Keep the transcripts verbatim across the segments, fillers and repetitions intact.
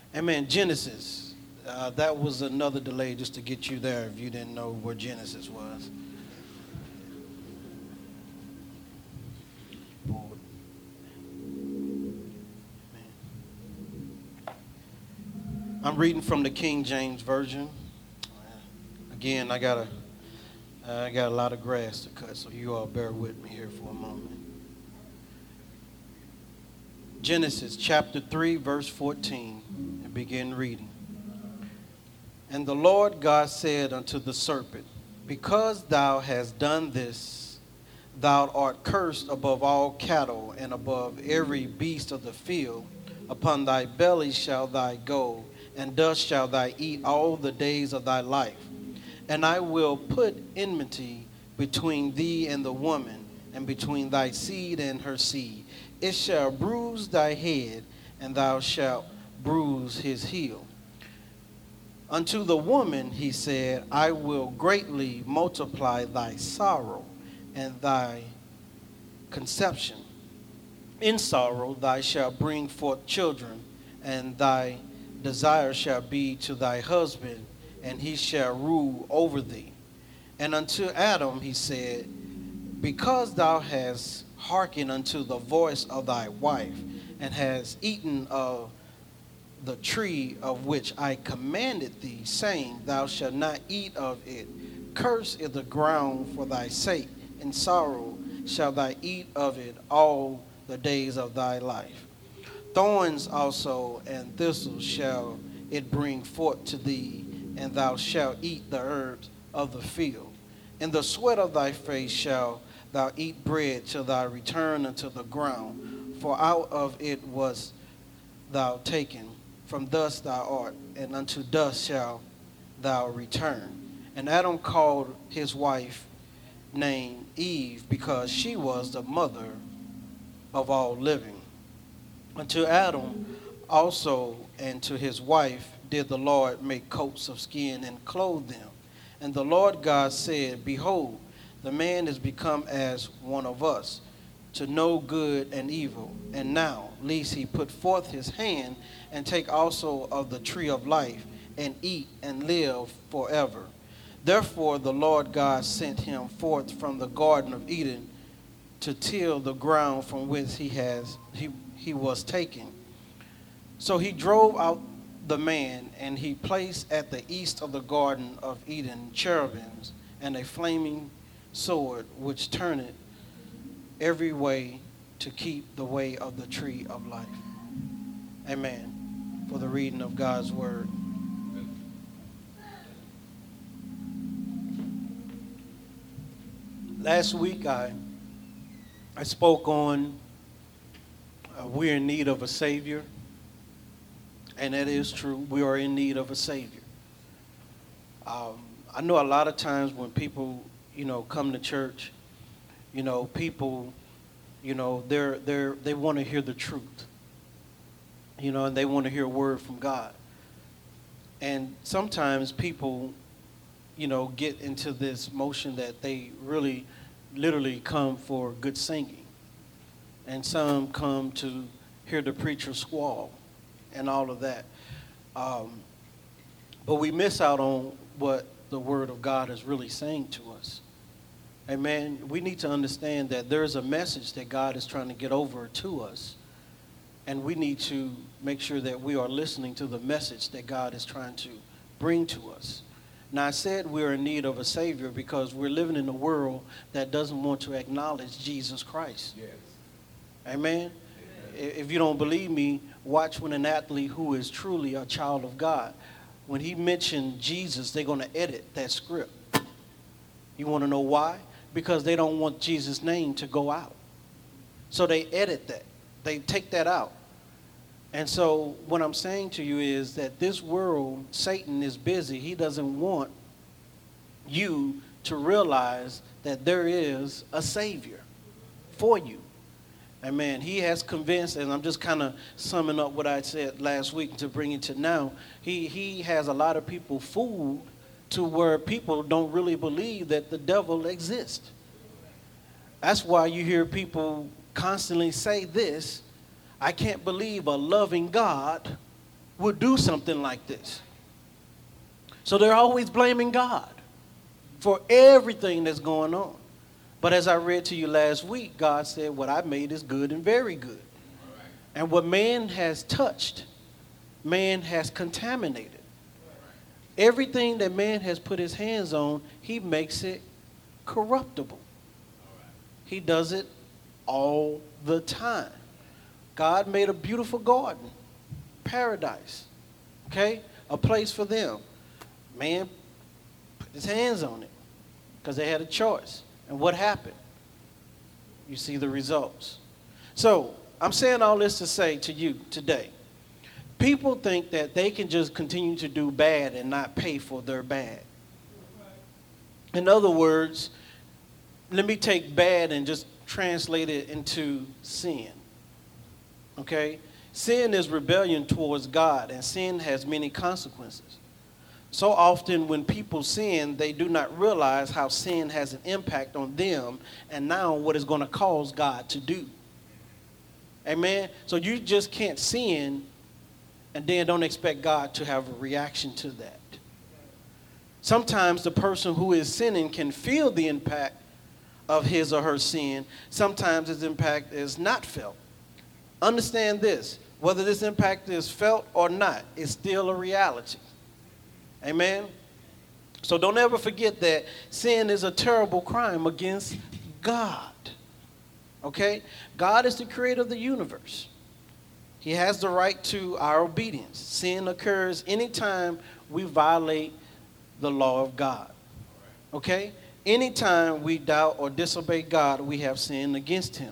Amen. Genesis. Uh, that was another delay just to get you there if you didn't know where Genesis was. I'm reading from the King James Version. Again, I got a, I got a lot of grass to cut, so you all bear with me here for a moment. Genesis chapter three, verse fourteen, and begin reading. And the Lord God said unto the serpent, because thou hast done this, thou art cursed above all cattle and above every beast of the field. Upon thy belly shall thou go, and dust shall thou eat all the days of thy life. And I will put enmity between thee and the woman, and between thy seed and her seed. It shall bruise thy head, and thou shalt bruise his heel. Unto the woman he said, I will greatly multiply thy sorrow and thy conception. In sorrow thou shalt bring forth children, and thy desire shall be to thy husband, and he shall rule over thee. And unto Adam he said, because thou hast hearkened unto the voice of thy wife, and hast eaten of the tree of which I commanded thee, saying, thou shalt not eat of it. Cursed is the ground for thy sake, in sorrow shalt thou eat of it all the days of thy life. Thorns also and thistles shall it bring forth to thee, and thou shalt eat the herbs of the field. In the sweat of thy face shalt thou eat bread till thou return unto the ground, for out of it was thou taken. From dust thou art, and unto dust shalt thou return. And Adam called his wife named Eve, because she was the mother of all living. Unto Adam also and to his wife did the Lord make coats of skin and clothe them. And the Lord God said, behold, the man is become as one of us, to know good and evil. And now, lest he put forth his hand and take also of the tree of life, and eat and live forever. Therefore the Lord God sent him forth from the Garden of Eden to till the ground from which he has he, he was taken. So he drove out the man, and he placed at the east of the Garden of Eden cherubims and a flaming sword which turneth every way to keep the way of the tree of life. Amen. For the reading of God's word. Last week I I spoke on uh, we're in need of a Savior, and that is true. We are in need of a Savior. Um, I know a lot of times when people, you know, come to church, you know, people, you know, they're they're they want to hear the truth, you know, and they want to hear a word from God. And sometimes people, you know, get into this motion that they really literally come for good singing. And some come to hear the preacher squall and all of that. Um, but we miss out on what the word of God is really saying to us. Amen. We need to understand that there's a message that God is trying to get over to us. And we need to make sure that we are listening to the message that God is trying to bring to us. Now, I said we're in need of a Savior because we're living in a world that doesn't want to acknowledge Jesus Christ. Yes. Amen? Amen. If you don't believe me, watch when an athlete who is truly a child of God, when he mentioned Jesus, they're going to edit that script. You want to know why? Because they don't want Jesus' name to go out. So they edit that. They take that out. And so what I'm saying to you is that this world, Satan is busy. He doesn't want you to realize that there is a Savior for you. Amen. He has convinced, and I'm just kind of summing up what I said last week to bring it to now. He, he has a lot of people fooled to where people don't really believe that the devil exists. That's why you hear people constantly say this: I can't believe a loving God would do something like this. So they're always blaming God for everything that's going on. But as I read to you last week, God said, what I made is good and very good. And what man has touched, man has contaminated. Everything that man has put his hands on, he makes it corruptible. He does it all the time. God made a beautiful garden, paradise, okay? A place for them. Man put his hands on it because they had a choice. And what happened? You see the results. So I'm saying all this to say to you today, people think that they can just continue to do bad and not pay for their bad. In other words, let me take bad and just translate it into sin. Okay? Sin is rebellion towards God, and sin has many consequences. So often when people sin, they do not realize how sin has an impact on them and now what it's going to cause God to do. Amen? So you just can't sin and then don't expect God to have a reaction to that. Sometimes the person who is sinning can feel the impact of his or her sin. Sometimes his impact is not felt. Understand this. Whether this impact is felt or not, it's still a reality. Amen? So don't ever forget that sin is a terrible crime against God. Okay? God is the creator of the universe. He has the right to our obedience. Sin occurs anytime we violate the law of God. Okay? Anytime we doubt or disobey God, we have sinned against him.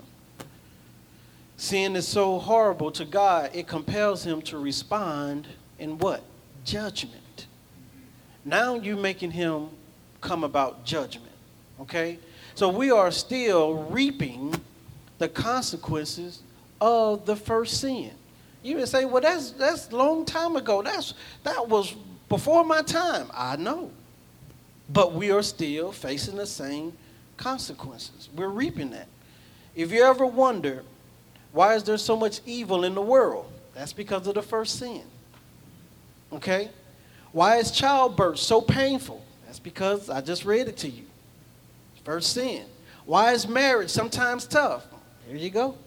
Sin is so horrible to God, it compels him to respond in what? Judgment. Now you're making him come about judgment. Okay? So we are still reaping the consequences of the first sin. You would say, well, that's that's a long time ago. That's that was before my time. I know. But we are still facing the same consequences. We're reaping that. If you ever wonder, why is there so much evil in the world? That's because of the first sin. Okay? Why is childbirth so painful? That's because I just read it to you. First sin. Why is marriage sometimes tough? Here you go.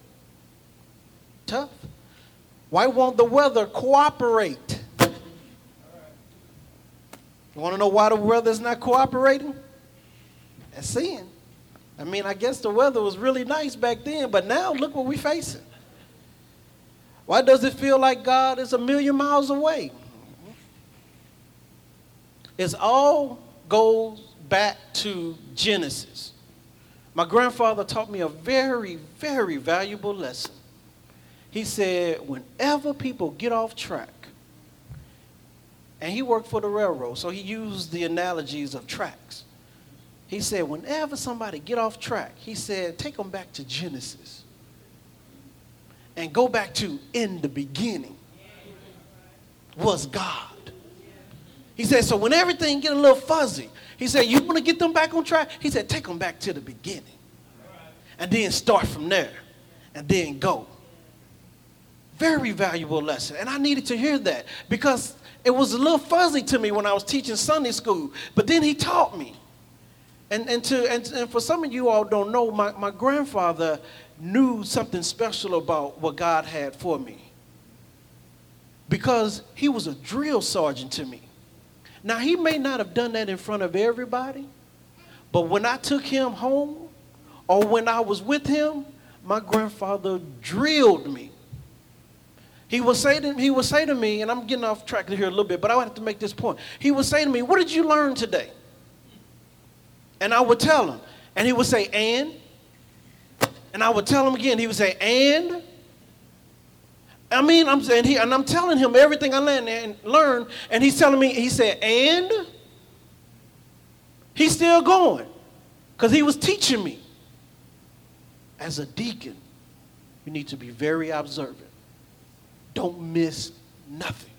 Tough. Why won't the weather cooperate? You want to know why the weather's not cooperating? That's sin. I mean, I guess the weather was really nice back then, but now look what we're facing. Why does it feel like God is a million miles away? It all goes back to Genesis. My grandfather taught me a very, very valuable lesson. He said, whenever people get off track, and he worked for the railroad, so he used the analogies of tracks. He said, whenever somebody get off track, he said, take them back to Genesis. And go back to, in the beginning was God. He said, so when everything get a little fuzzy, he said, you want to get them back on track? He said, take them back to the beginning. And then start from there. And then go. Very valuable lesson. And I needed to hear that because it was a little fuzzy to me when I was teaching Sunday school. But then he taught me. And, and, to, and, and for some of you all don't know, my, my grandfather knew something special about what God had for me. Because he was a drill sergeant to me. Now, he may not have done that in front of everybody, but when I took him home or when I was with him, my grandfather drilled me. He would say to, he would say to me, and I'm getting off track here a little bit, but I have to make this point. He would say to me, what did you learn today? And I would tell him, and he would say, and? And I would tell him again. He would say, and? I mean, I'm saying he, and I'm telling him everything I learned and learned, and he's telling me, he said, and? He's still going, because he was teaching me. As a deacon, you need to be very observant. Don't miss nothing.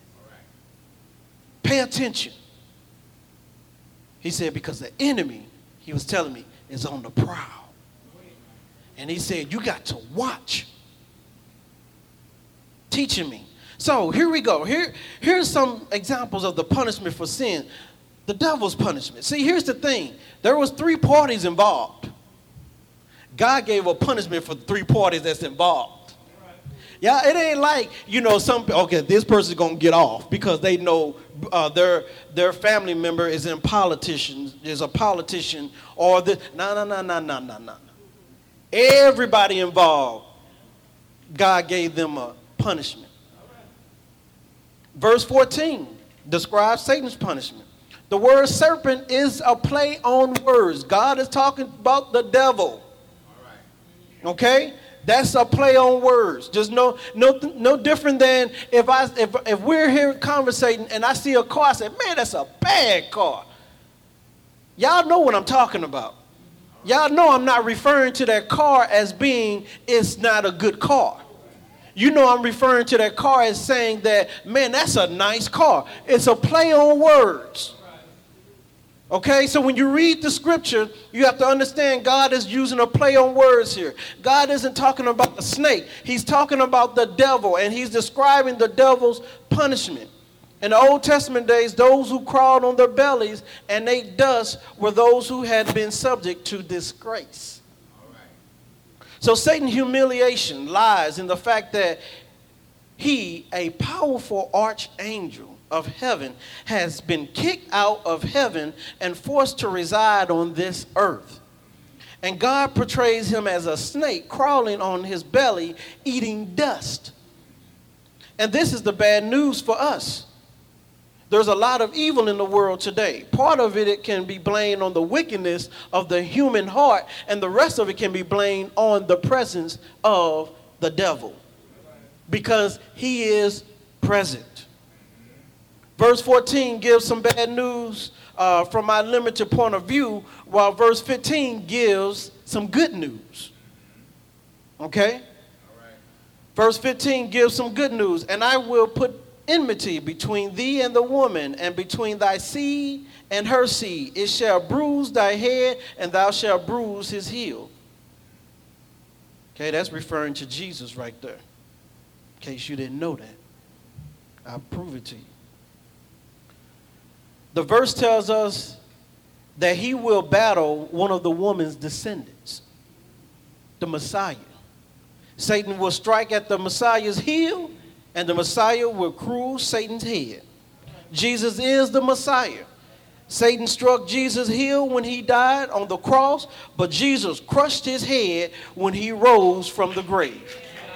Pay attention. He said, because the enemy, he was telling me, is on the prowl. And he said, you got to watch. Teaching me. So here we go. Here, here's some examples of the punishment for sin. The devil's punishment. See, here's the thing. There was three parties involved. God gave a punishment for the three parties that's involved. Yeah, it ain't like, you know, some, okay, this person's going to get off because they know uh, their their family member is in politicians, is a politician, or the, no, no, no, no, no, no, no. Everybody involved, God gave them a punishment. Verse fourteen describes Satan's punishment. The word serpent is a play on words. God is talking about the devil. Okay? That's a play on words. Just no, no, no different than if I, if, if we're here conversating and I see a car, I say, man, that's a bad car. Y'all know what I'm talking about. Y'all know I'm not referring to that car as being, it's not a good car. You know I'm referring to that car as saying that, man, that's a nice car. It's a play on words. Okay, so when you read the scripture, you have to understand God is using a play on words here. God isn't talking about the snake. He's talking about the devil, and he's describing the devil's punishment. In the Old Testament days, those who crawled on their bellies and ate dust were those who had been subject to disgrace. So Satan's humiliation lies in the fact that he, a powerful archangel of heaven, has been kicked out of heaven and forced to reside on this earth. And God portrays him as a snake crawling on his belly, eating dust. And this is the bad news for us. There's a lot of evil in the world today. Part of it, it can be blamed on the wickedness of the human heart, and the rest of it can be blamed on the presence of the devil, because he is present. Verse fourteen gives some bad news uh, from my limited point of view, while verse fifteen gives some good news. Okay? All right. Verse fifteen gives some good news. And I will put enmity between thee and the woman, and between thy seed and her seed. It shall bruise thy head, and thou shalt bruise his heel. Okay, that's referring to Jesus right there. In case you didn't know that. I'll prove it to you. The verse tells us that he will battle one of the woman's descendants, the Messiah. Satan will strike at the Messiah's heel, and the Messiah will cruise Satan's head. Jesus is the Messiah. Satan struck Jesus' heel when he died on the cross, but Jesus crushed his head when he rose from the grave.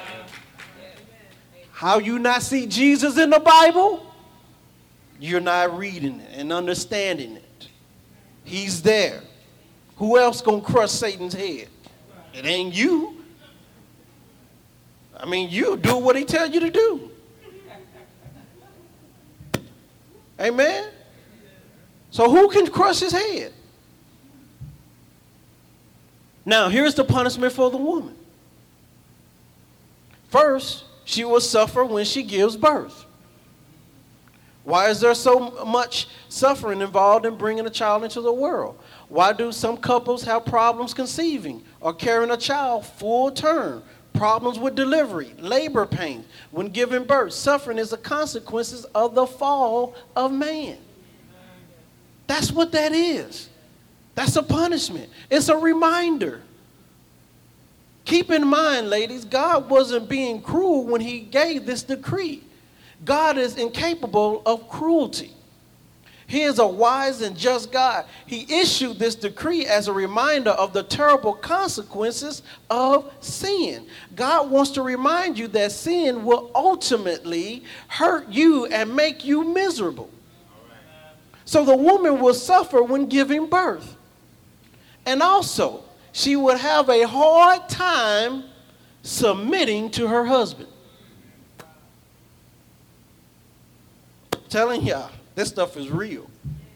How you not see Jesus in the Bible? You're not reading it and understanding it. He's there. Who else gonna crush Satan's head? It ain't you. I mean, you do what he tells you to do. Amen? So who can crush his head? Now, here's the punishment for the woman. First, she will suffer when she gives birth. Why is there so much suffering involved in bringing a child into the world? Why do some couples have problems conceiving or carrying a child full term? Problems with delivery, labor pains when giving birth. Suffering is the consequences of the fall of man. That's what that is. That's a punishment. It's a reminder. Keep in mind, ladies, God wasn't being cruel when he gave this decree. God is incapable of cruelty. He is a wise and just God. He issued this decree as a reminder of the terrible consequences of sin. God wants to remind you that sin will ultimately hurt you and make you miserable. So the woman will suffer when giving birth. And also, she would have a hard time submitting to her husband. Telling y'all, this stuff is real.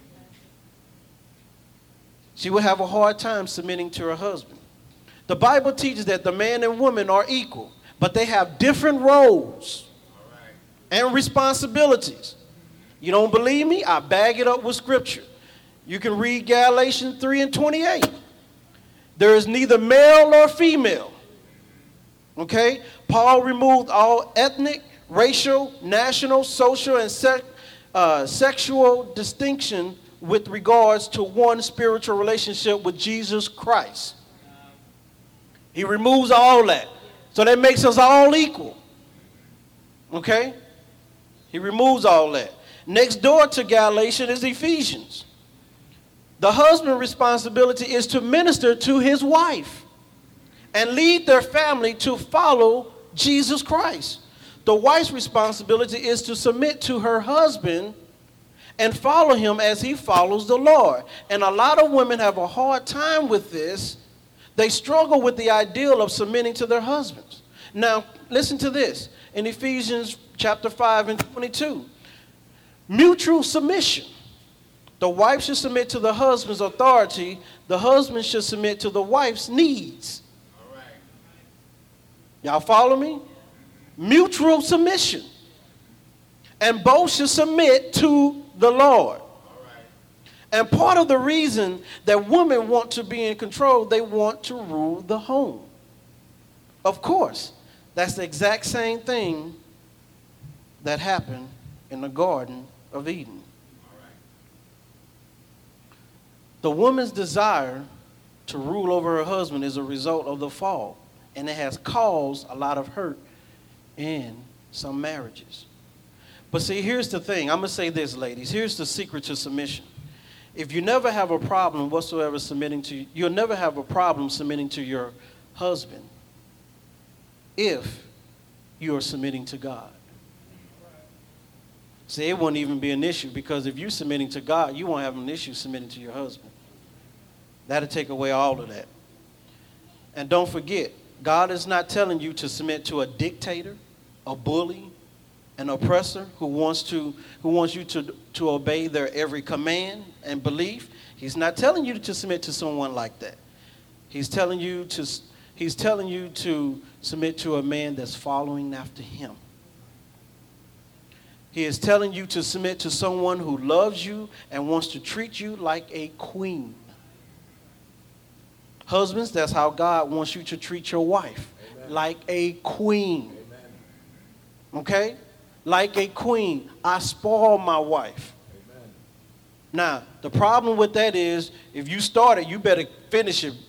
She will have a hard time submitting to her husband. The Bible teaches that the man and woman are equal, but they have different roles and responsibilities. You don't believe me? I bag it up with scripture. You can read Galatians three and twenty-eight. There is neither male nor female. Okay? Paul removed all ethnic, racial, national, social, and sec, uh, sexual distinction with regards to one spiritual relationship with Jesus Christ. He removes all that. So that makes us all equal. Okay? He removes all that. Next door to Galatians is Ephesians. The husband's responsibility is to minister to his wife and lead their family to follow Jesus Christ. The wife's responsibility is to submit to her husband and follow him as he follows the Lord. And a lot of women have a hard time with this. They struggle with the ideal of submitting to their husbands. Now, listen to this. In Ephesians chapter five and twenty-two, mutual submission. The wife should submit to the husband's authority. The husband should submit to the wife's needs. All right. Y'all follow me? Mutual submission. And both should submit to the Lord. All right. And part of the reason that women want to be in control, they want to rule the home. Of course, that's the exact same thing that happened in the Garden of Eden. The woman's desire to rule over her husband is a result of the fall, and it has caused a lot of hurt in some marriages. But see, here's the thing. I'm going to say this, ladies. Here's the secret to submission. If you never have a problem whatsoever submitting to, you'll never have a problem submitting to your husband if you are submitting to God. See, it won't even be an issue, because if you're submitting to God, you won't have an issue submitting to your husband. That'll take away all of that. And don't forget, God is not telling you to submit to a dictator, a bully, an oppressor who wants to who wants you to, to obey their every command and belief. He's not telling you to submit to someone like that. He's telling you to he's telling you to submit to a man that's following after him. He is telling you to submit to someone who loves you and wants to treat you like a queen. Husbands, that's how God wants you to treat your wife. Amen. Like a queen. Amen. Okay? Like a queen. I spoil my wife. Amen. Now, the problem with that is, if you start it, you better finish it.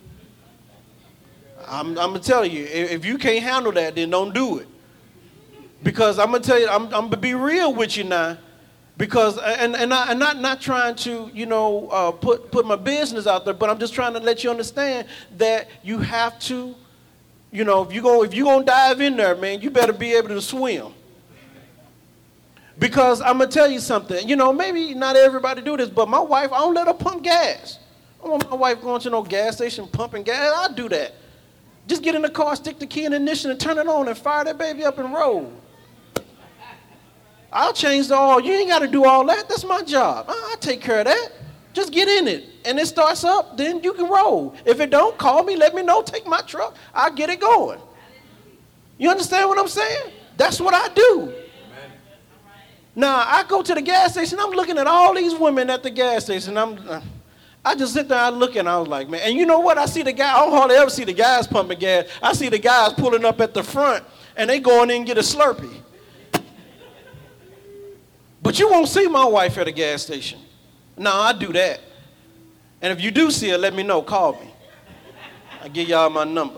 I'm, I'm going to tell you, if you can't handle that, then don't do it. Because I'm going to tell you, I'm, I'm going to be real with you now. Because, and, and I'm not, not trying to, you know, uh, put, put my business out there, but I'm just trying to let you understand that you have to, you know, if you're going if you're gonna dive in there, man, you better be able to swim. Because I'm going to tell you something. You know, maybe not everybody do this, but my wife, I don't let her pump gas. I don't want my wife going to no gas station pumping gas. I do that. Just get in the car, stick the key in the ignition, and turn it on and fire that baby up and roll. I'll change the oil. You ain't got to do all that. That's my job. I'll take care of that. Just get in it. And it starts up, then you can roll. If it don't, call me, let me know, take my truck. I'll get it going. You understand what I'm saying? That's what I do. Amen. Now, I go to the gas station. I'm looking at all these women at the gas station. I'm, uh, I just sit there and I look, and I was like, man. And you know what? I see the guy. I don't hardly ever see the guys pumping gas. I see the guys pulling up at the front, and they going in and get a Slurpee. But you won't see my wife at a gas station. No, I do that. And if you do see her, let me know. Call me. I'll give y'all my number.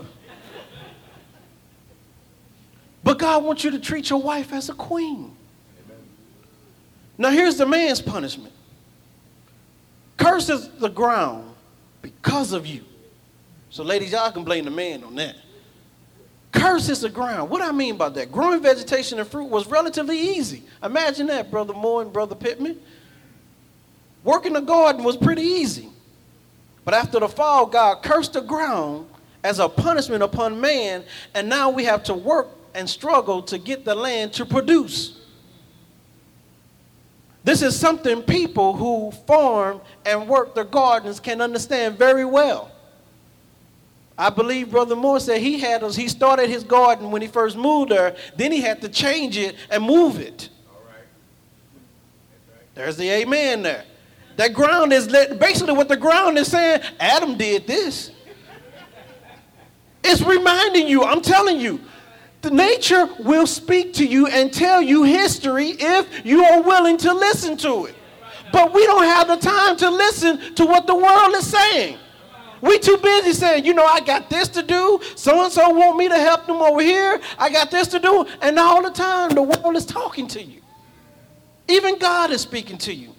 But God wants you to treat your wife as a queen. Amen. Now here's the man's punishment. Curses the ground because of you. So ladies, y'all can blame the man on that. Curses the ground. What do I mean by that? Growing vegetation and fruit was relatively easy. Imagine that, Brother Moore and Brother Pittman. Working the garden was pretty easy. But after the fall, God cursed the ground as a punishment upon man, and now we have to work and struggle to get the land to produce. This is something people who farm and work their gardens can understand very well. I believe Brother Moore said he had us, he started his garden when he first moved there, then he had to change it and move it. All right. That's right. There's the amen there. That ground is, basically what the ground is saying, Adam did this. It's reminding you, I'm telling you, The nature will speak to you and tell you history if you are willing to listen to it. But we don't have the time to listen to what the world is saying. We too busy saying, you know, I got this to do. So-and-so want me to help them over here. I got this to do. And all the time, the world is talking to you. Even God is speaking to you.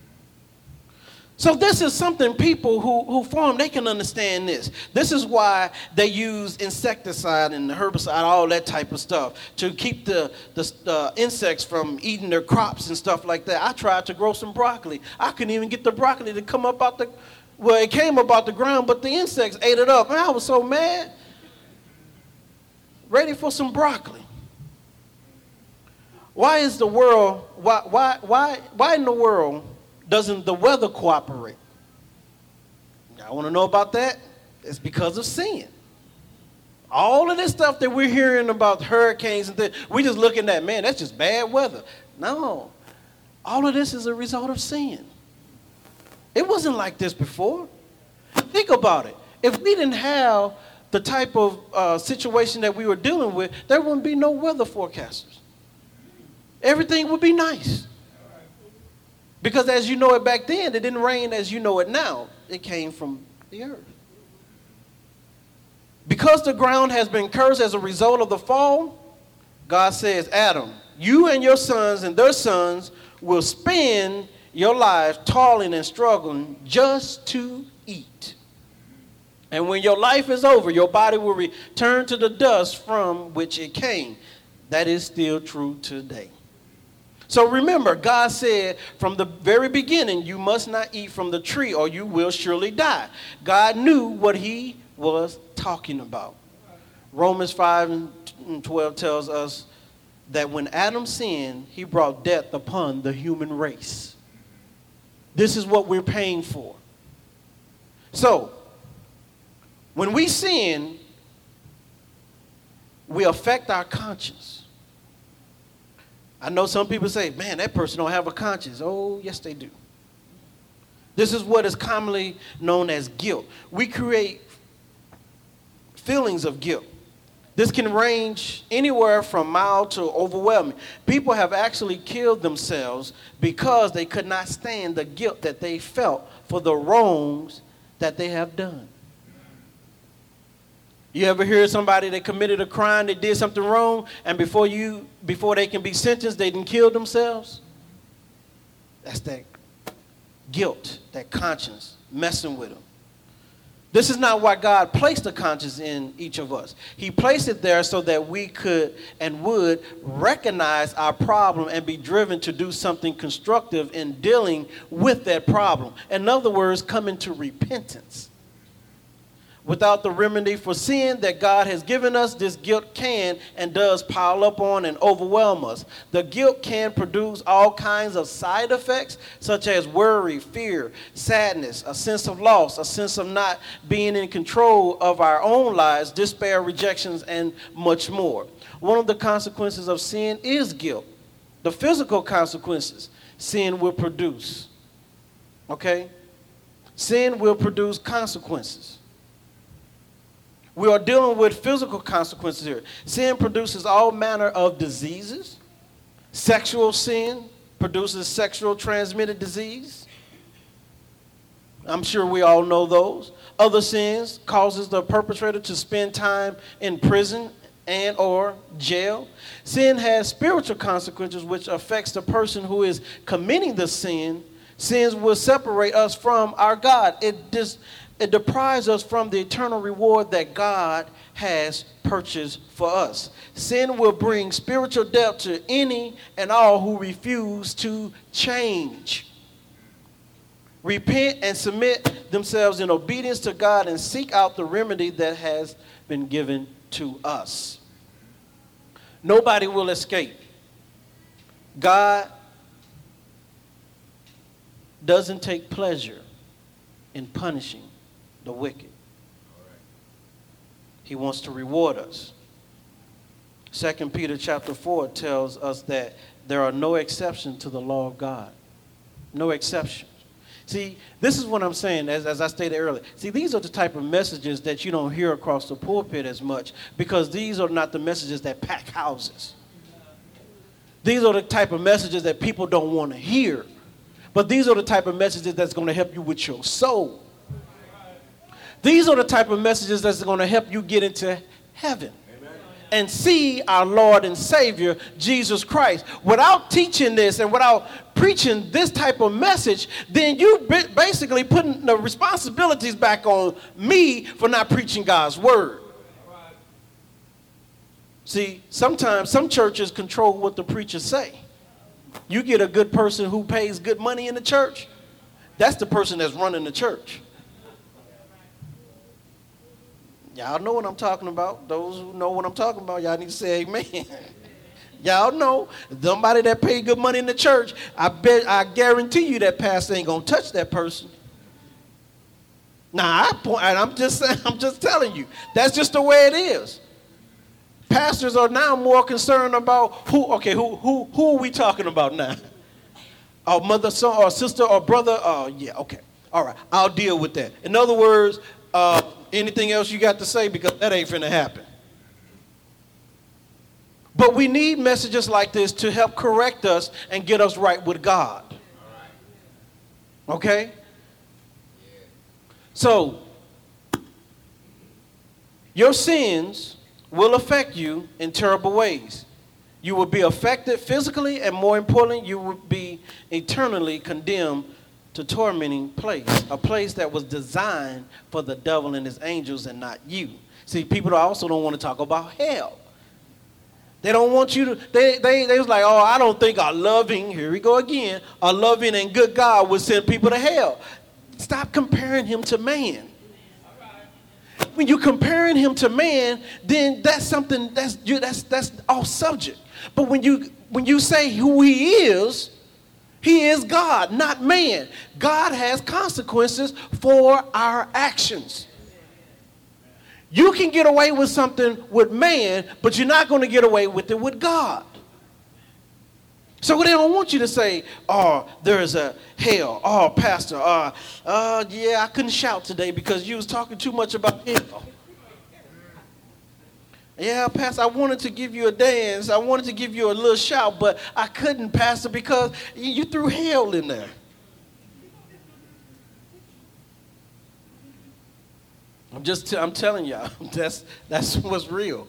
So this is something people who, who farm, they can understand this. This is why they use insecticide and herbicide, all that type of stuff, to keep the, the uh, insects from eating their crops and stuff like that. I tried to grow some broccoli. I couldn't even get the broccoli to come up out the, well, it came up out the ground, but the insects ate it up. And I was so mad. Ready for some broccoli. Why is the world, why, why, why, why in the world doesn't the weather cooperate? I want to know about that. It's because of sin. All of this stuff that we're hearing about hurricanes and things, we just looking at, man, that's just bad weather. No, all of this is a result of sin. It wasn't like this before. Think about it. If we didn't have the type of uh, situation that we were dealing with, there wouldn't be no weather forecasters. Everything would be nice. Because as you know it back then, it didn't rain as you know it now. It came from the earth. Because the ground has been cursed as a result of the fall, God says, Adam, you and your sons and their sons will spend your life toiling and struggling just to eat. And when your life is over, your body will return to the dust from which it came. That is still true today. So remember, God said from the very beginning, you must not eat from the tree or you will surely die. God knew what he was talking about. Romans five and twelve tells us that when Adam sinned, he brought death upon the human race. This is what we're paying for. So, when we sin, we affect our conscience. I know some people say, man, that person don't have a conscience. Oh, yes, they do. This is what is commonly known as guilt. We create feelings of guilt. This can range anywhere from mild to overwhelming. People have actually killed themselves because they could not stand the guilt that they felt for the wrongs that they have done. You ever hear somebody that committed a crime, they did something wrong, and before you, before they can be sentenced, they didn't kill themselves? That's that guilt, that conscience messing with them. This is not why God placed a conscience in each of us. He placed it there so that we could and would recognize our problem and be driven to do something constructive in dealing with that problem. In other words, come into repentance. Without the remedy for sin that God has given us, this guilt can and does pile up on and overwhelm us. The guilt can produce all kinds of side effects, such as worry, fear, sadness, a sense of loss, a sense of not being in control of our own lives, despair, rejections, and much more. One of the consequences of sin is guilt. The physical consequences sin will produce. Okay? Sin will produce consequences. We are dealing with physical consequences here. Sin produces all manner of diseases. Sexual sin produces sexual transmitted disease. I'm sure we all know those. Other sins causes the perpetrator to spend time in prison and or jail. Sin has spiritual consequences which affects the person who is committing the sin. Sins will separate us from our God. It dis- It deprives us from the eternal reward that God has purchased for us. Sin will bring spiritual death to any and all who refuse to change. Repent and submit themselves in obedience to God and seek out the remedy that has been given to us. Nobody will escape. God doesn't take pleasure in punishing the wicked. He wants to reward us. Second Peter chapter four tells us that there are no exceptions to the law of God. No exceptions. See, this is what I'm saying, as, as I stated earlier. See, these are the type of messages that you don't hear across the pulpit as much because these are not the messages that pack houses. These are the type of messages that people don't want to hear. But these are the type of messages that's going to help you with your soul. These are the type of messages that's going to help you get into heaven and see our Lord and Savior, Jesus Christ. Without teaching this and without preaching this type of message, then you basically putting the responsibilities back on me for not preaching God's word. See, sometimes some churches control what the preachers say. You get a good person who pays good money in the church, that's the person that's running the church. Y'all know what I'm talking about. Those who know what I'm talking about, y'all need to say amen. Y'all know somebody that pay good money in the church, I bet, I guarantee you that pastor ain't gonna touch that person. Now, I point, and I'm just saying, I'm just telling you, that's just the way it is. Pastors are now more concerned about who. Okay, who who who are we talking about now? Our mother, son, or sister, or brother. Oh, uh, yeah. Okay. All right. I'll deal with that. In other words. Uh, Anything else you got to say? Because that ain't finna happen. But we need messages like this to help correct us and get us right with God. Okay? So, your sins will affect you in terrible ways. You will be affected physically, and more importantly, you will be eternally condemned to tormenting place, a place that was designed for the devil and his angels and not you. See, people also don't want to talk about hell. They don't want you to, they, they, they was like, oh, I don't think a loving, here we go again, a loving and good God would send people to hell. Stop comparing him to man. When you're comparing him to man, then that's something, that's, you, that's, that's off subject. But when you, when you say who he is, he is God, not man. God has consequences for our actions. You can get away with something with man, but you're not going to get away with it with God. So they don't want you to say, oh, there's a hell. Oh, pastor, uh, uh, yeah, I couldn't shout today because you was talking too much about hell. Yeah, pastor, I wanted to give you a dance. I wanted to give you a little shout, but I couldn't, pastor, because you threw hell in there. I'm just, t- I'm telling y'all, that's, that's what's real.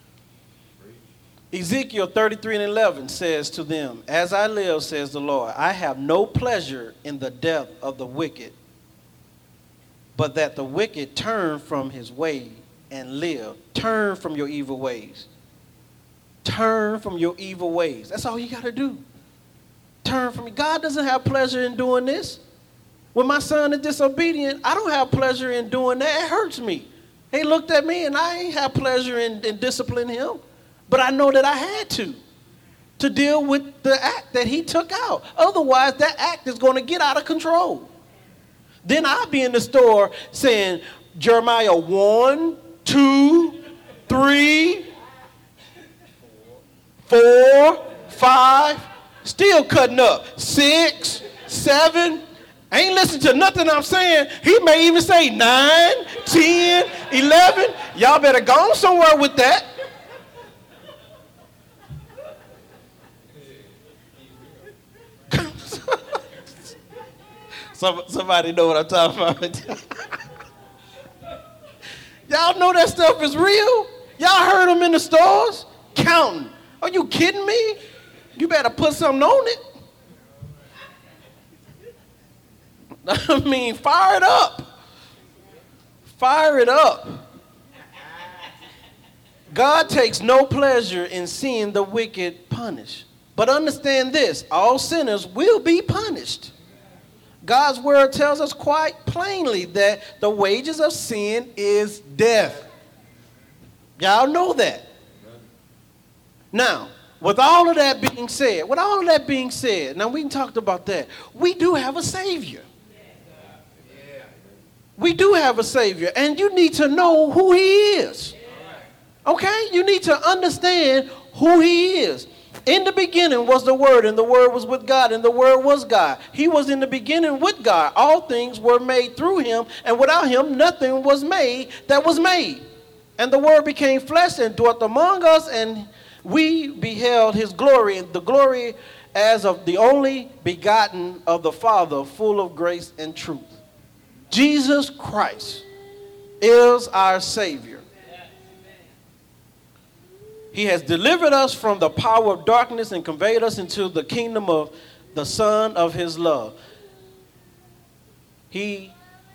Ezekiel thirty-three and eleven says to them, as I live, says the Lord, I have no pleasure in the death of the wicked, but that the wicked turn from his way and live. Turn from your evil ways. Turn from your evil ways. That's all you got to do. Turn from it. God doesn't have pleasure in doing this. When my son is disobedient, I don't have pleasure in doing that. It hurts me. He looked at me and I ain't have pleasure in, in disciplining him. But I know that I had to. To deal with the act that he took out. Otherwise, that act is going to get out of control. Then I'll be in the store saying, Jeremiah one, two, three, four, five, still cutting up. Six, seven, ain't listening to nothing I'm saying. He may even say nine, ten, eleven. Y'all better go on somewhere with that. Somebody know what I'm talking about. Y'all know that stuff is real? Y'all heard them in the stores? Counting. Are you kidding me? You better put something on it. I mean, fire it up. Fire it up. God takes no pleasure in seeing the wicked punished. But understand this, all sinners will be punished. God's word tells us quite plainly that the wages of sin is death. Y'all know that. Now, with all of that being said, with all of that being said, now we can talk about that. We do have a Savior. We do have a Savior, and you need to know who he is. Okay? You need to understand who he is. In the beginning was the Word, and the Word was with God, and the Word was God. He was in the beginning with God. All things were made through him, and without him nothing was made that was made. And the Word became flesh and dwelt among us, and we beheld his glory, and the glory as of the only begotten of the Father, full of grace and truth. Jesus Christ is our Savior. He has delivered us from the power of darkness and conveyed us into the kingdom of the Son of his love. He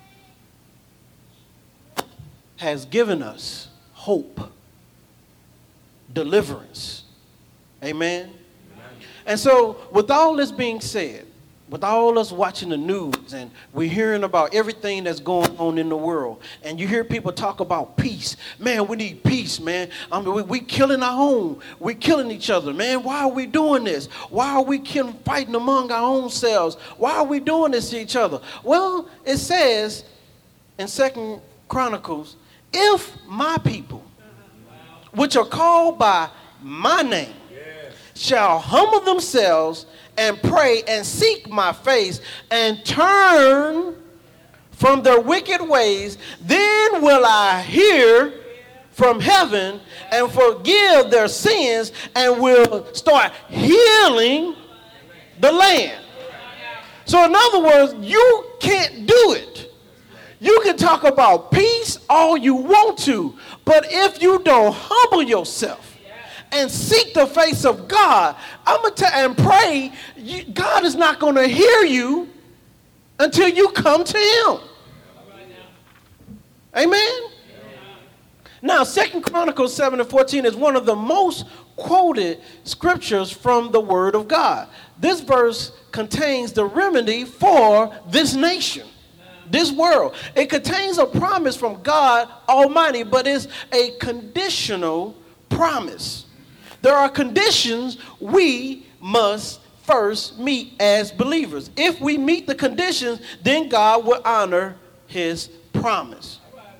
has given us hope, deliverance. Amen? Amen. And so, with all this being said, with all us watching the news and we're hearing about everything that's going on in the world, and you hear people talk about peace. Man, we need peace, man. I mean, we, we killing our home. We're killing each other, man. Why are we doing this? Why are we killing, fighting among our own selves? Why are we doing this to each other? Well, it says in Second Chronicles, if my people, which are called by my name, shall humble themselves and pray and seek my face and turn from their wicked ways, then will I hear from heaven and forgive their sins and will start healing the land. So in other words, you can't do it. You can talk about peace all you want to, but if you don't humble yourself and seek the face of God, I'm gonna tell and pray, you, God is not going to hear you until you come to him. Amen? Now, Second Chronicles seven and fourteen is one of the most quoted scriptures from the Word of God. This verse contains the remedy for this nation, this world. It contains a promise from God Almighty, but it's a conditional promise. There are conditions we must first meet as believers. If we meet the conditions, then God will honor his promise.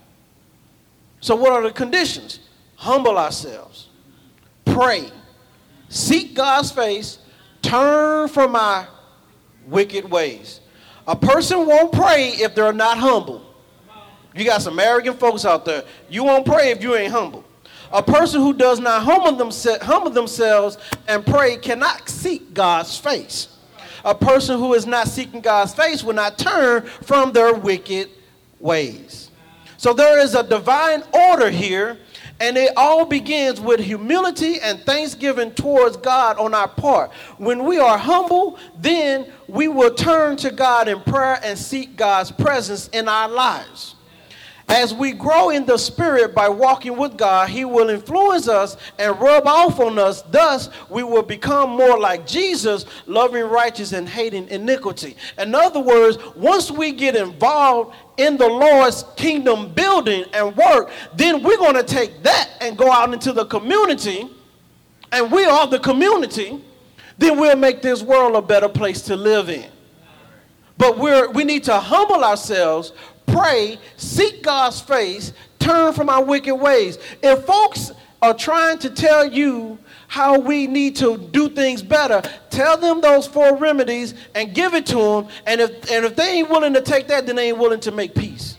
So what are the conditions? Humble ourselves, pray, seek God's face, turn from our wicked ways. A person won't pray if they're not humble. You got some arrogant folks out there. You won't pray if you ain't humble. A person who does not humble, themse- humble themselves and pray cannot seek God's face. A person who is not seeking God's face will not turn from their wicked ways. So there is a divine order here, and it all begins with humility and thanksgiving towards God on our part. When we are humble, then we will turn to God in prayer and seek God's presence in our lives. As we grow in the Spirit by walking with God, he will influence us and rub off on us. Thus, we will become more like Jesus, loving righteousness and hating iniquity. In other words, once we get involved in the Lord's kingdom building and work, then we're going to take that and go out into the community, and we are the community. Then we'll make this world a better place to live in. But we're, we need to humble ourselves, pray, seek God's face, turn from our wicked ways. If folks are trying to tell you how we need to do things better, tell them those four remedies and give it to them. And if, and if they ain't willing to take that, then they ain't willing to make peace.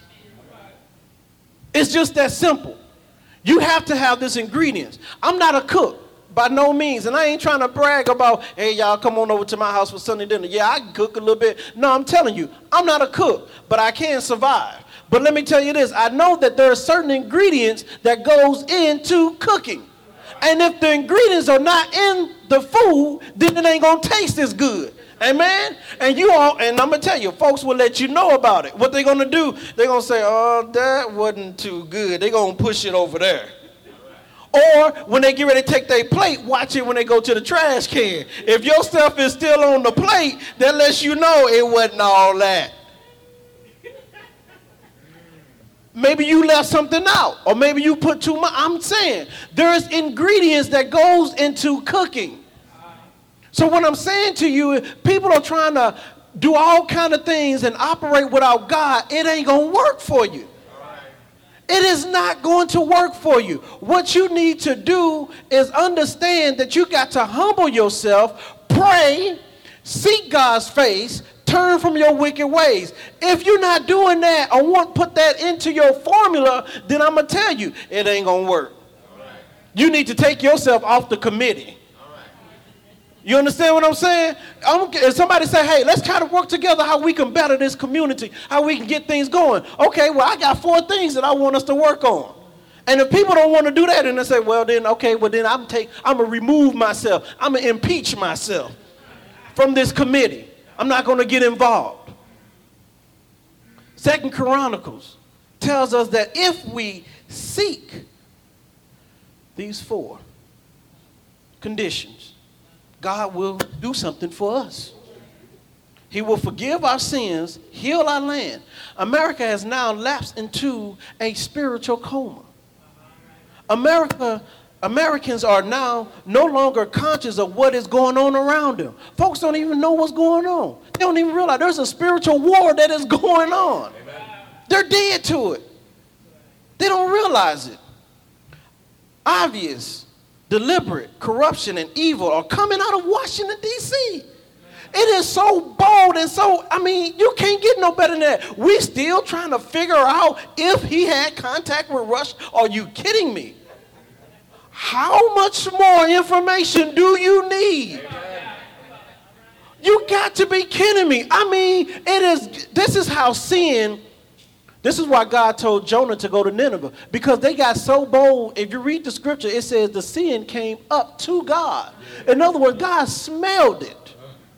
It's just that simple. You have to have this ingredients. I'm not a cook. By no means. And I ain't trying to brag about, hey, y'all, come on over to my house for Sunday dinner. Yeah, I can cook a little bit. No, I'm telling you, I'm not a cook, but I can survive. But let me tell you this. I know that there are certain ingredients that goes into cooking. And if the ingredients are not in the food, then it ain't going to taste as good. Amen? And you all, and I'm going to tell you, folks will let you know about it. What they're going to do, they're going to say, oh, that wasn't too good. They're going to push it over there. Or when they get ready to take their plate, watch it when they go to the trash can. If your stuff is still on the plate, that lets you know it wasn't all that. Maybe you left something out, or maybe you put too much. I'm saying there's ingredients that goes into cooking. So what I'm saying to you, people are trying to do all kind of things and operate without God. It ain't gonna work for you. It is not going to work for you. What you need to do is understand that you got to humble yourself, pray, seek God's face, turn from your wicked ways. If you're not doing that or won't put that into your formula, then I'm going to tell you, it ain't going to work. You need to take yourself off the committee. You understand what I'm saying? I'm, if somebody say, hey, let's try to work together how we can better this community, how we can get things going. Okay, well, I got four things that I want us to work on. And if people don't want to do that, and they say, well, then, okay, well, then I'm take, I'm going to remove myself. I'm going to impeach myself from this committee. I'm not going to get involved. Second Chronicles tells us that if we seek these four conditions, God will do something for us. He will forgive our sins, heal our land. America has now lapsed into a spiritual coma. America, Americans are now no longer conscious of what is going on around them. Folks don't even know what's going on. They don't even realize there's a spiritual war that is going on. Amen. They're dead to it. They don't realize it. Obvious, deliberate corruption and evil are coming out of Washington, D C It is so bold and so, I mean, you can't get no better than that. We still trying to figure out if he had contact with Russia. Are you kidding me? How much more information do you need? You got to be kidding me. I mean, it is, this is how sin, this is why God told Jonah to go to Nineveh, because they got so bold. If you read the scripture, it says the sin came up to God. In other words, God smelled it.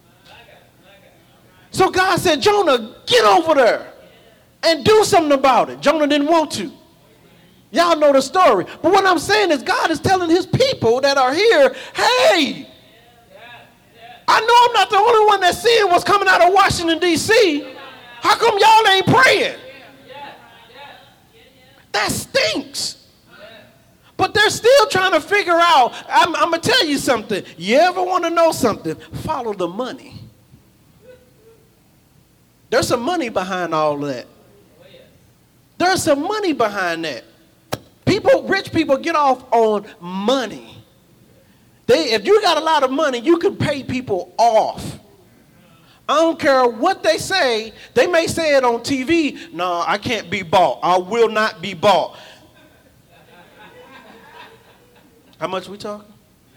So God said, Jonah, get over there and do something about it. Jonah didn't want to. Y'all know the story. But what I'm saying is God is telling his people that are here, hey, I know I'm not the only one that sin was coming out of Washington, D C How come y'all ain't praying? That stinks. But they're still trying to figure out, I'm, I'm going to tell you something. You ever want to know something? Follow the money. There's some money behind all that. There's some money behind that. People, rich people get off on money. They, if you got a lot of money, you can pay people off. I don't care what they say. They may say it on T V. No, I can't be bought. I will not be bought. How much we talking?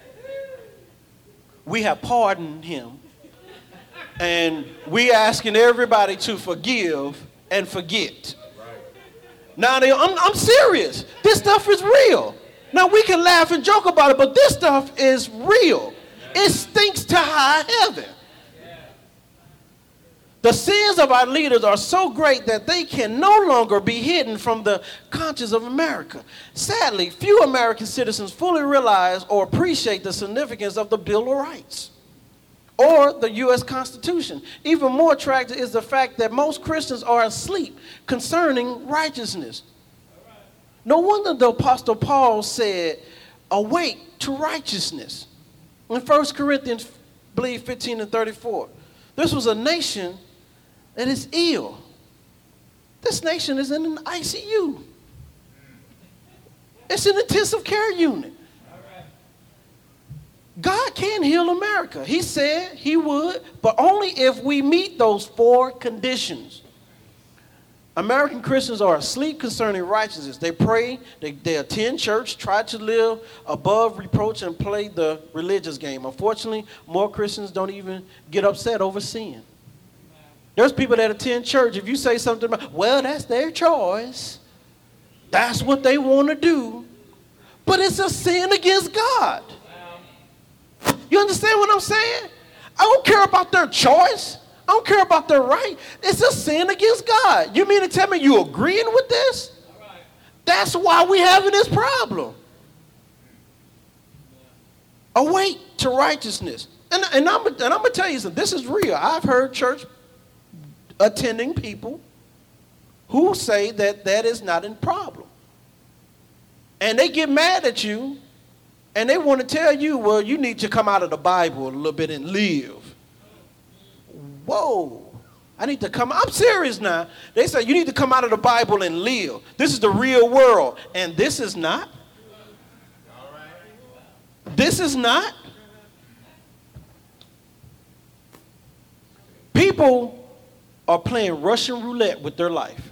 We have pardoned him. And we asking everybody to forgive and forget. Now, they, I'm, I'm serious. This stuff is real. Now, we can laugh and joke about it, but this stuff is real. It stinks to high heaven. The sins of our leaders are so great that they can no longer be hidden from the conscience of America. Sadly, few American citizens fully realize or appreciate the significance of the Bill of Rights or the U S Constitution. Even more tragic is the fact that most Christians are asleep concerning righteousness. No wonder the Apostle Paul said, awake to righteousness. In First Corinthians, I believe, fifteen and thirty-four. This was a nation that is ill. This nation is in an I C U. It's an intensive care unit. God can heal America. He said he would, but only if we meet those four conditions. American Christians are asleep concerning righteousness. They pray, they, they attend church, try to live above reproach, and play the religious game. Unfortunately, more Christians don't even get upset over sin. There's people that attend church. If you say something about, well, that's their choice. That's what they want to do. But it's a sin against God. You understand what I'm saying? I don't care about their choice. I don't care about their right. It's a sin against God. You mean to tell me you agreeing with this? That's why we having this problem. Awake to righteousness. And, and I'm, and I'm going to tell you something. This is real. I've heard church attending people who say that that is not a problem. And they get mad at you, and they want to tell you, well, you need to come out of the Bible a little bit and live. Whoa. I need to come. I'm serious now. They say you need to come out of the Bible and live. This is the real world. And this is not. This is not. People are playing Russian roulette with their life.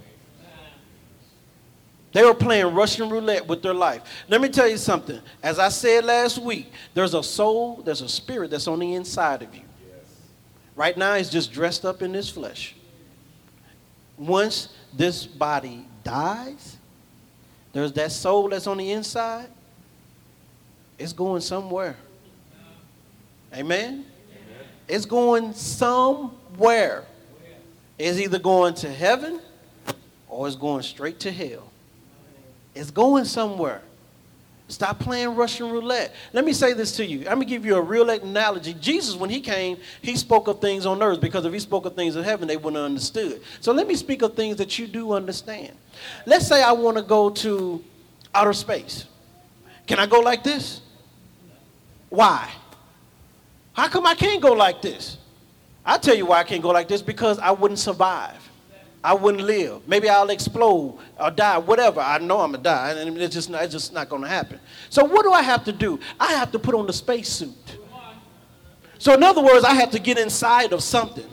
They were playing Russian roulette with their life. Let me tell you something. As I said last week, there's a soul, there's a spirit that's on the inside of you. Right now, it's just dressed up in this flesh. Once this body dies, there's that soul that's on the inside. It's going somewhere. Amen? Amen. It's going somewhere. It's either going to heaven or it's going straight to hell. It's going somewhere. Stop playing Russian roulette. Let me say this to you. Let me give you a real analogy. Jesus, when he came, he spoke of things on earth, because if he spoke of things in heaven, they wouldn't have understood. So let me speak of things that you do understand. Let's say I want to go to outer space. Can I go like this? Why? How come I can't go like this? I'll tell you why I can't go like this. Because I wouldn't survive. I wouldn't live. Maybe I'll explode or die, whatever. I know I'm going to die, and it's just not, it's just not going to happen. So what do I have to do? I have to put on the spacesuit. So in other words, I have to get inside of something.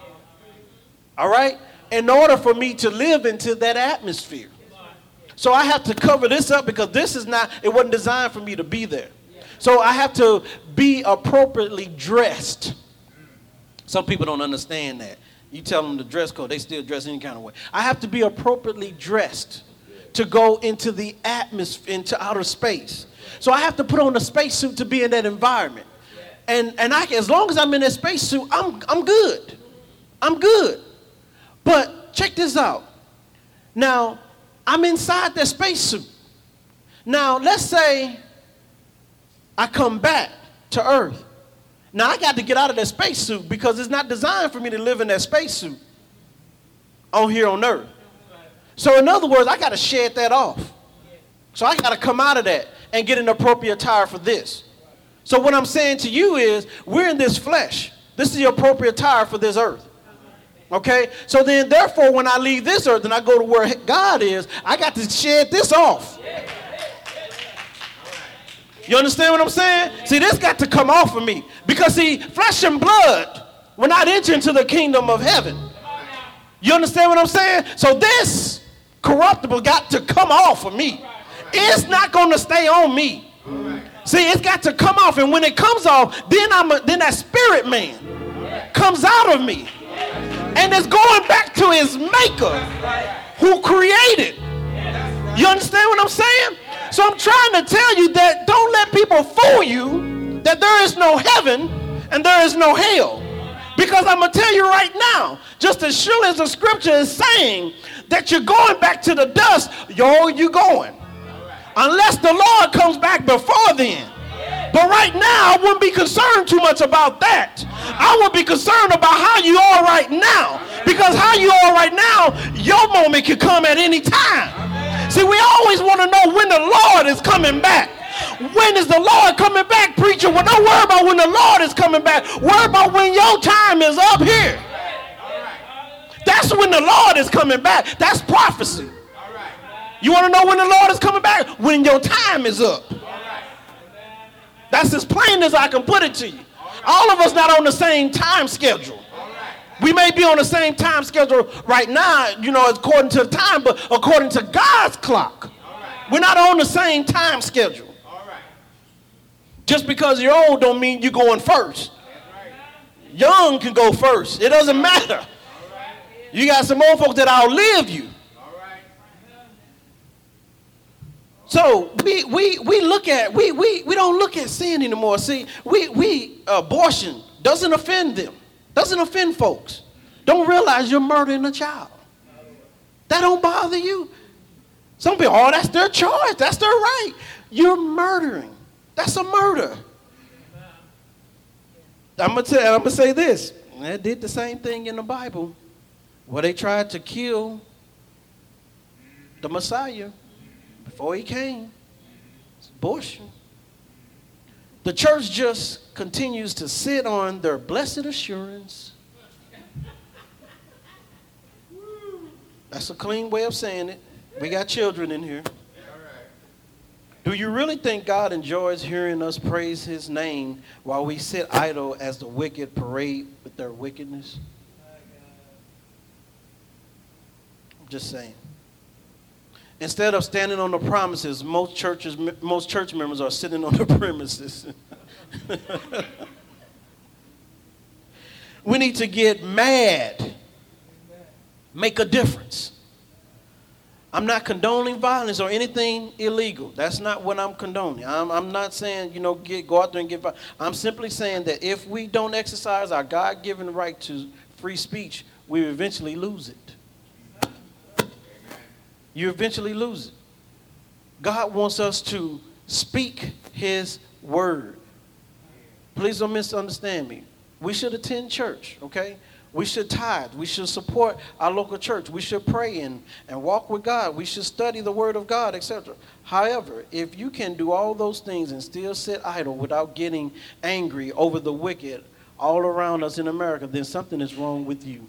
All right? In order for me to live into that atmosphere. So I have to cover this up, because this is not, it wasn't designed for me to be there. So I have to be appropriately dressed. Some people don't understand that. You tell them the dress code, they still dress any kind of way. I have to be appropriately dressed to go into the atmosphere, into outer space. So I have to put on a spacesuit to be in that environment. And and I as long as I'm in that spacesuit, I'm I'm good. I'm good. But check this out. Now, I'm inside that spacesuit. Now, let's say I come back to Earth. Now, I got to get out of that spacesuit, because it's not designed for me to live in that spacesuit on here on Earth. So, in other words, I got to shed that off. So, I got to come out of that and get an appropriate attire for this. So, what I'm saying to you is, we're in this flesh. This is the appropriate attire for this earth. Okay? So, then, therefore, when I leave this earth and I go to where God is, I got to shed this off. You understand what I'm saying? See, this got to come off of me. Because, see, flesh and blood will not enter into the kingdom of heaven. You understand what I'm saying? So this corruptible got to come off of me. It's not going to stay on me. See, it's got to come off. And when it comes off, then, I'm a, then that spirit man comes out of me. And it's going back to his maker who created. You understand what I'm saying? So I'm trying to tell you that don't let people fool you that there is no heaven and there is no hell. Because I'm going to tell you right now, just as sure as the scripture is saying that you're going back to the dust, yo, you going. Unless the Lord comes back before then. But right now, I wouldn't be concerned too much about that. I would be concerned about how you are right now. Because how you are right now, your moment can come at any time. See, we always want to know when the Lord is coming back. When is the Lord coming back, preacher? Well, don't worry about when the Lord is coming back. Worry about when your time is up here. That's when the Lord is coming back. That's prophecy. You want to know when the Lord is coming back? When your time is up. That's as plain as I can put it to you. All of us not on the same time schedule. We may be on the same time schedule right now, you know, according to the time, but according to God's clock. We're not on the same time schedule. Just because you're old don't mean you're going first. Young can go first. It doesn't matter. You got some old folks that outlive you. So we we we look at we we we don't look at sin anymore. See, we we abortion doesn't offend them. Doesn't offend folks. Don't realize you're murdering a child. That don't bother you. Some people, oh, that's their choice. That's their right. You're murdering. That's a murder. I'm gonna tell. I'm gonna say this. They did the same thing in the Bible, where they tried to kill the Messiah before he came. It's abortion. The church just continues to sit on their blessed assurance That's a clean way of saying it. We got children in here. Do you really think God enjoys hearing us praise his name while we sit idle as the wicked parade with their wickedness? I'm just saying. Instead of standing on the promises, most churches, most church members are sitting on the premises. We need to get mad. Make a difference. I'm not condoning violence or anything illegal. That's not what I'm condoning. I'm, I'm not saying, you know, get, go out there and get violence. I'm simply saying that if we don't exercise our God-given right to free speech, we eventually lose it. You eventually lose it. God wants us to speak his word. Please don't misunderstand me. We should attend church, okay? We should tithe. We should support our local church. We should pray and, and walk with God. We should study the word of God, et cetera. However, if you can do all those things and still sit idle without getting angry over the wicked all around us in America, then something is wrong with you.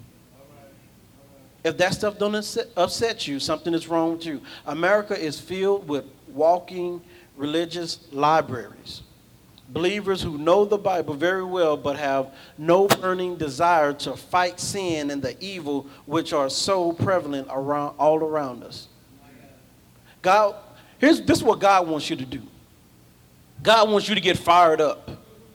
If that stuff don't upset you, something is wrong with you. America is filled with walking religious libraries. Believers who know the Bible very well but have no burning desire to fight sin and the evil which are so prevalent around all around us. God, here's this is what God wants you to do. God wants you to get fired up.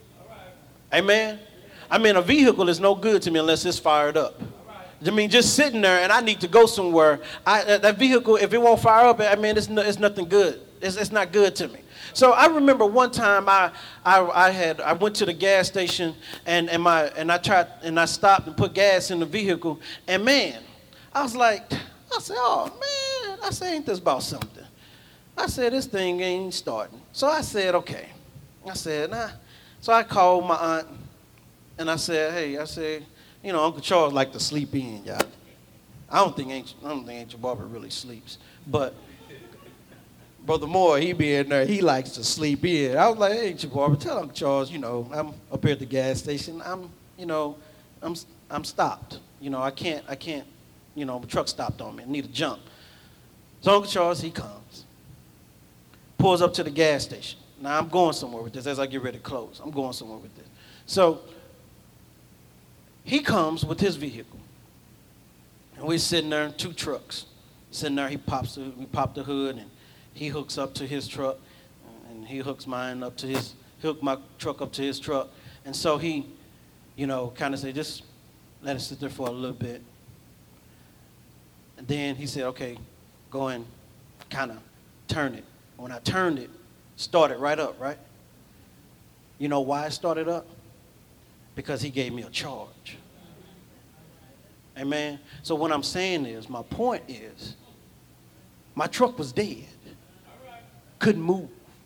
Amen. I mean, a vehicle is no good to me unless it's fired up. I mean, just sitting there and I need to go somewhere. I, that vehicle, if it won't fire up, I mean, it's, no, it's nothing good. It's, it's not good to me. So I remember one time I, I I had I went to the gas station and, and my and I tried and I stopped and put gas in the vehicle, and man, I was like, I said, oh man, I said, ain't this about something? I said, this thing ain't starting. So I said, okay. I said, nah. So I called my aunt and I said, hey, I said, you know, Uncle Charles like to sleep in, y'all. I don't think Aunt, I don't think Aunt Barbara really sleeps, but Brother Moore, he be in there, he likes to sleep in. I was like, hey, Barbara, tell Uncle Charles, you know, I'm up here at the gas station. I'm, you know, I'm I'm stopped. You know, I can't, I can't, you know, the truck stopped on me. I need to jump. So Uncle Charles, he comes, pulls up to the gas station. Now I'm going somewhere with this as I get ready to close. I'm going somewhere with this. So he comes with his vehicle. And we're sitting there in two trucks. Sitting there, he pops the, we pop the hood and he hooks up to his truck, and he hooks mine up to his, hook my truck up to his truck. And so he, you know, kind of said, just let it sit there for a little bit. And then he said, okay, go and kind of turn it. When I turned it, started right up, right? You know why it started up? Because he gave me a charge. Amen? So what I'm saying is, my point is, my truck was dead. Couldn't move.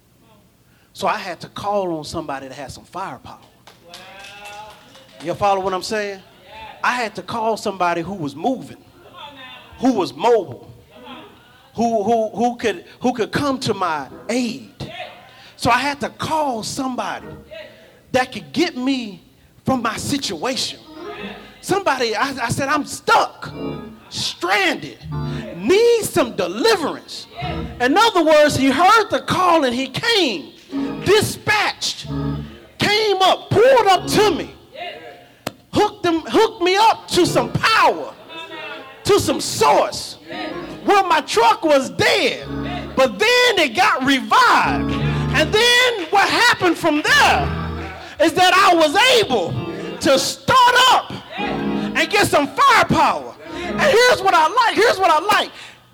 So I had to call on somebody that had some firepower. Wow. You follow what I'm saying? Yeah. I had to call somebody who was moving, who was mobile, who, who, who, could, who could come to my aid. So I had to call somebody that could get me from my situation. Somebody, I, I said, I'm stuck, stranded, need some deliverance. In other words, he heard the call and he came, dispatched, came up, pulled up to me, hooked, them, hooked me up to some power, to some source, where my truck was dead, but then it got revived. And then what happened from there is that I was able to start up and get some firepower. And here's what I like. Here's what I like.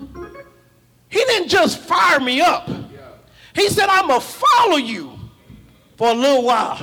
He didn't just fire me up. He said, I'm going to follow you for a little while.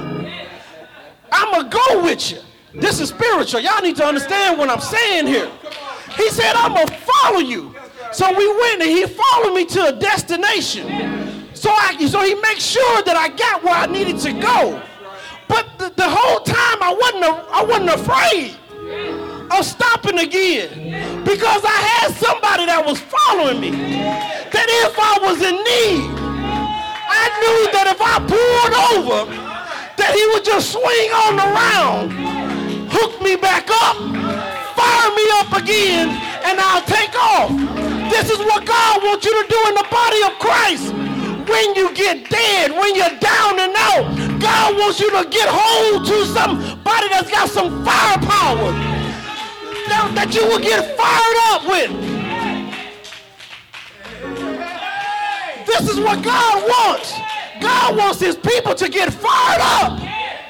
I'm going to go with you. This is spiritual. Y'all need to understand what I'm saying here. He said, I'm going to follow you. So we went and he followed me to a destination. So, I, so he makes sure that I got where I needed to go. But the, the whole time I wasn't, I wasn't afraid of stopping again, because I had somebody that was following me, that if I was in need, I knew that if I pulled over, that he would just swing on around, hook me back up, fire me up again, and I'll take off. This is what God wants you to do in the body of Christ. When you get dead, when you're down and out, God wants you to get hold to somebody that's got some firepower that, that you will get fired up with. This is what God wants. God wants his people to get fired up.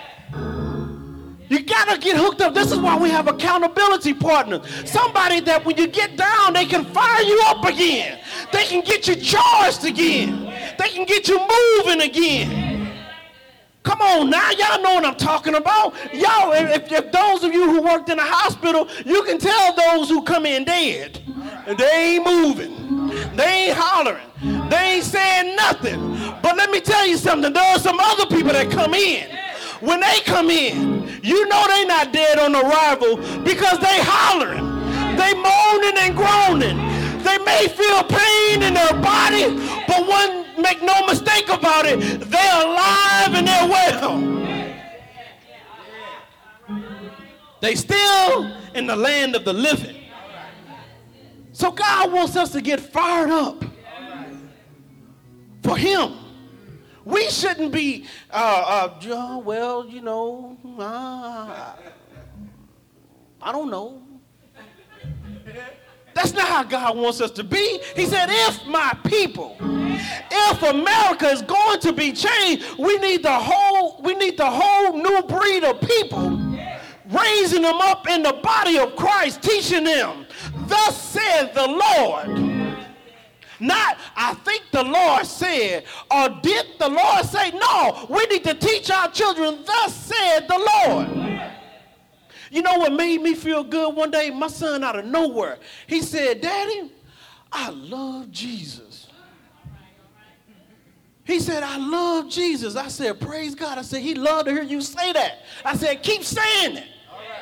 You gotta get hooked up. This is why we have accountability partners. Somebody that when you get down, they can fire you up again. They can get you charged again. They can get you moving again. Come on now, y'all know what I'm talking about. Y'all, if, if those of you who worked in a hospital, you can tell those who come in dead. They ain't moving. They ain't hollering. They ain't saying nothing. But let me tell you something. There are some other people that come in. When they come in, you know they not dead on arrival because they hollering. They moaning and groaning. They may feel pain in their body, but one, make no mistake about it, they're alive and they're well. They still in the land of the living. So God wants us to get fired up for him. We shouldn't be, uh, uh, well, you know, uh, I don't know. That's not how God wants us to be. He said, if my people, if America is going to be changed, we need the whole, we need the whole new breed of people, raising them up in the body of Christ, teaching them, thus said the Lord. Not, I think the Lord said, or did the Lord say? No, we need to teach our children, thus said the Lord. You know what made me feel good one day? My son out of nowhere, he said, Daddy, I love Jesus. He said, I love Jesus. I said, praise God. I said, he loved to hear you say that. I said, keep saying it.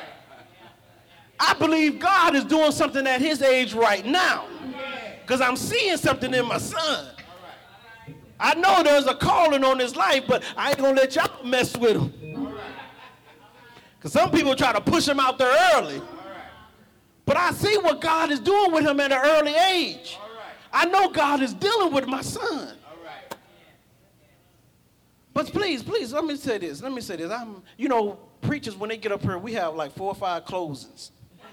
I believe God is doing something at his age right now. Because I'm seeing something in my son. I know there's a calling on his life, but I ain't going to let y'all mess with him. Because some people try to push him out there early. But I see what God is doing with him at an early age. I know God is dealing with my son. But please, please, let me say this. Let me say this. I'm, you know, preachers, when they get up here, we have like four or five closings.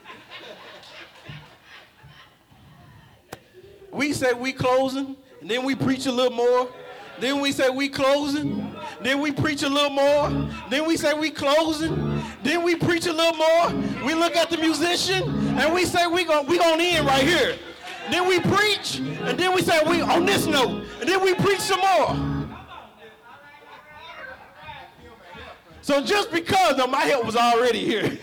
We say we closing, and then we preach a little more. Then we say we closing. Then we preach a little more. Then we say we closing. Then we preach a little more. We look at the musician, and we say we gon' we gonna end right here. Then we preach, and then we say we on this note, and then we preach some more. So just because of my help was already here.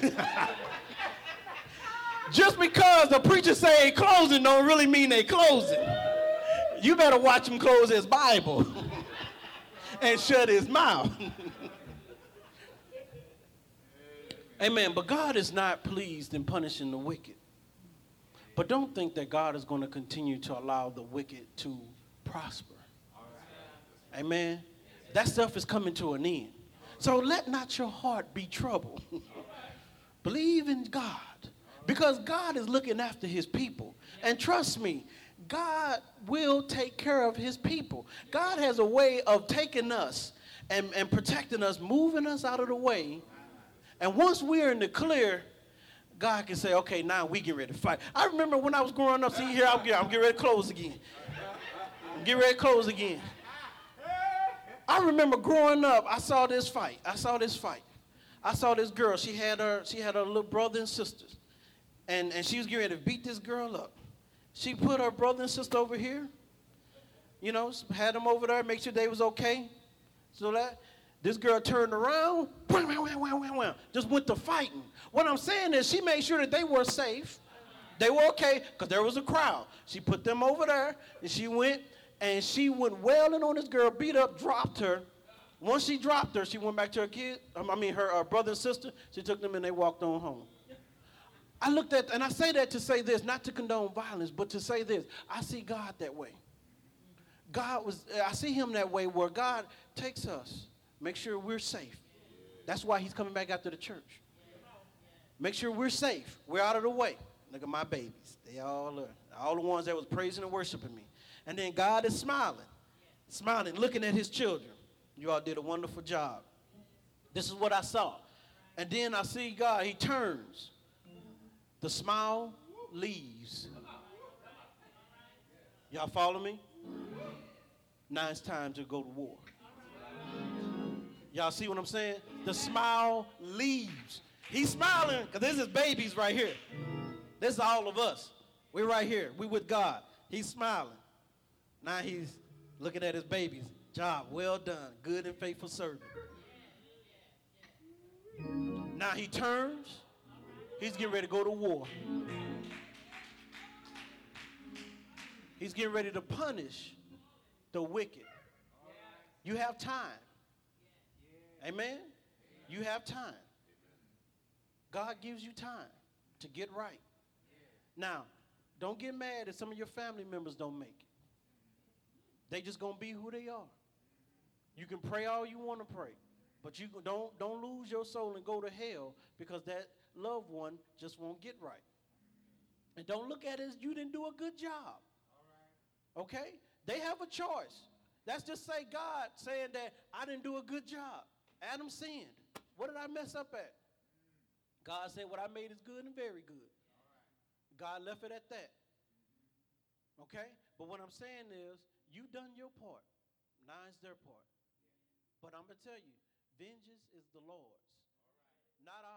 Just because the preacher say closing don't really mean they closing. You better watch him close his Bible and shut his mouth. Amen. But God is not pleased in punishing the wicked. But don't think that God is going to continue to allow the wicked to prosper. Amen. That stuff is coming to an end. So let not your heart be troubled. Believe in God. Because God is looking after his people. And trust me, God will take care of his people. God has a way of taking us and, and protecting us, moving us out of the way. And once we're in the clear, God can say, okay, now we get ready to fight. I remember when I was growing up, see here, I'm getting, I'm getting ready to close again. I'm getting ready to close again. I remember growing up, I saw this fight. I saw this fight. I saw this girl. She had her, she had her little brother and sisters. And, and she was getting ready to beat this girl up. She put her brother and sister over here. You know, had them over there, make sure they was okay. So that this girl turned around, wham, wham, wham, wham, wham, just went to fighting. What I'm saying is she made sure that they were safe. They were okay, because there was a crowd. She put them over there, and she went, and she went wailing on this girl, beat up, dropped her. Once she dropped her, she went back to her kid, I mean her, her brother and sister. She took them, and they walked on home. I looked at, and I say that to say this, not to condone violence, but to say this. I see God that way. God was, I see him that way where God takes us, make sure we're safe. That's why he's coming back after the church. Make sure we're safe. We're out of the way. Look at my babies. They all are. All the ones that was praising and worshiping me. And then God is smiling. Smiling, looking at his children. You all did a wonderful job. This is what I saw. And then I see God, he turns. The smile leaves. Y'all follow me? Now it's time to go to war. Y'all see what I'm saying? The smile leaves. He's smiling because this is babies right here. This is all of us. We're right here. We with God. He's smiling. Now he's looking at his babies. Job well done. Good and faithful servant. Now he turns. He's getting ready to go to war. He's getting ready to punish the wicked. You have time. Amen? You have time. God gives you time to get right. Now, don't get mad if some of your family members don't make it. They just going to be who they are. You can pray all you want to pray, but you don't, don't lose your soul and go to hell because that loved one just won't get right. And don't look at it as you didn't do a good job. Okay? They have a choice. That's just say God saying that I didn't do a good job. Adam sinned. What did I mess up at? God said what I made is good and very good. God left it at that. Okay? But what I'm saying is, you done your part. Now it's their part. But I'm going to tell you, vengeance is the Lord's. Not